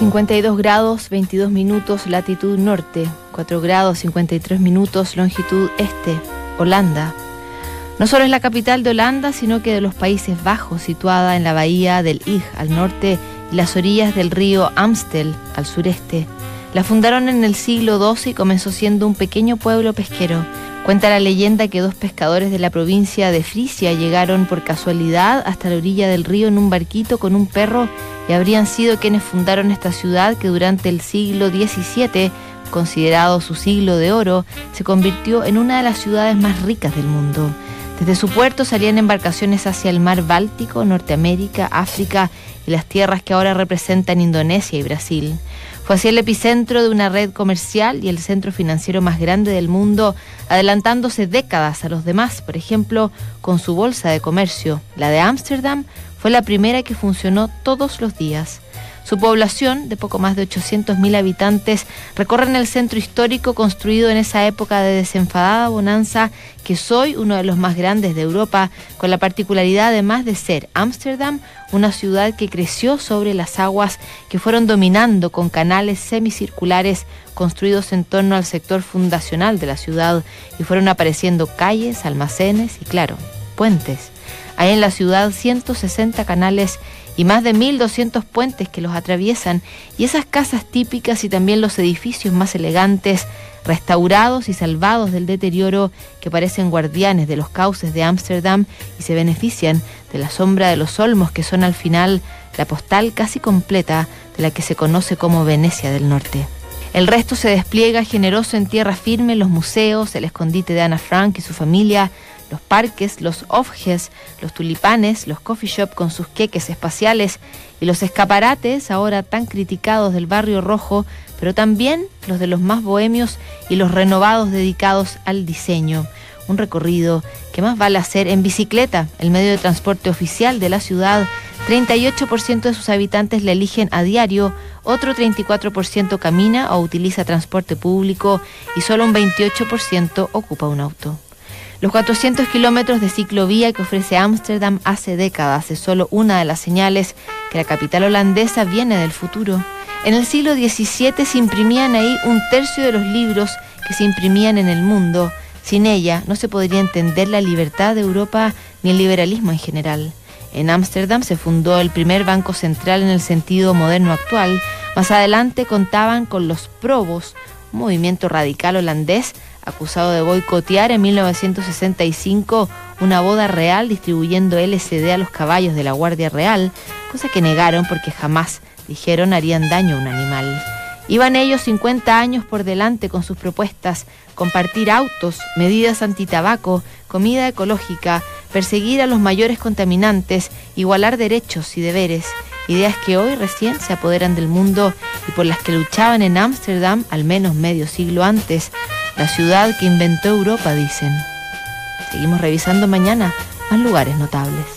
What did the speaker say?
52 grados 22 minutos latitud norte, 4 grados 53 minutos longitud este, Holanda. No solo es la capital de Holanda, sino que de los Países Bajos, situada en la bahía del Ig al norte y las orillas del río Amstel al sureste. La fundaron en el siglo XII y comenzó siendo un pequeño pueblo pesquero. Cuenta la leyenda que dos pescadores de la provincia de Frisia llegaron por casualidad hasta la orilla del río en un barquito con un perro y habrían sido quienes fundaron esta ciudad que durante el siglo XVII, considerado su siglo de oro, se convirtió en una de las ciudades más ricas del mundo. Desde su puerto salían embarcaciones hacia el mar Báltico, Norteamérica, África y las tierras que ahora representan Indonesia y Brasil. Fue así el epicentro de una red comercial y el centro financiero más grande del mundo, adelantándose décadas a los demás, por ejemplo, con su bolsa de comercio. La de Ámsterdam fue la primera que funcionó todos los días. Su población, de poco más de 800.000 habitantes, recorren el centro histórico construido en esa época de desenfadada bonanza, que es hoy uno de los más grandes de Europa, con la particularidad además de ser Ámsterdam, una ciudad que creció sobre las aguas que fueron dominando con canales semicirculares construidos en torno al sector fundacional de la ciudad y fueron apareciendo calles, almacenes y, claro, puentes. Hay en la ciudad 160 canales y más de 1.200 puentes que los atraviesan, y esas casas típicas y también los edificios más elegantes, restaurados y salvados del deterioro, que parecen guardianes de los cauces de Ámsterdam y se benefician de la sombra de los olmos que son al final la postal casi completa de la que se conoce como Venecia del Norte. El resto se despliega generoso en tierra firme, los museos, el escondite de Ana Frank y su familia, los parques, los ofjes, los tulipanes, los coffee shop con sus queques espaciales y los escaparates ahora tan criticados del barrio rojo, pero también los de los más bohemios y los renovados dedicados al diseño. Un recorrido que más vale hacer en bicicleta, el medio de transporte oficial de la ciudad. 38% de sus habitantes la eligen a diario, otro 34% camina o utiliza transporte público y solo un 28% ocupa un auto. Los 400 kilómetros de ciclovía que ofrece Ámsterdam hace décadas es solo una de las señales que la capital holandesa viene del futuro. En el siglo XVII se imprimían ahí 1/3 de los libros que se imprimían en el mundo. Sin ella no se podría entender la libertad de Europa ni el liberalismo en general. En Ámsterdam se fundó el primer banco central en el sentido moderno actual. Más adelante contaban con los Probos, un movimiento radical holandés acusado de boicotear en 1965 una boda real distribuyendo LSD a los caballos de la Guardia Real, cosa que negaron porque jamás, dijeron, harían daño a un animal. Iban ellos 50 años por delante con sus propuestas: compartir autos, medidas antitabaco, comida ecológica, perseguir a los mayores contaminantes, igualar derechos y deberes, ideas que hoy recién se apoderan del mundo y por las que luchaban en Ámsterdam al menos medio siglo antes. La ciudad que inventó Europa, dicen. Seguimos revisando mañana más lugares notables.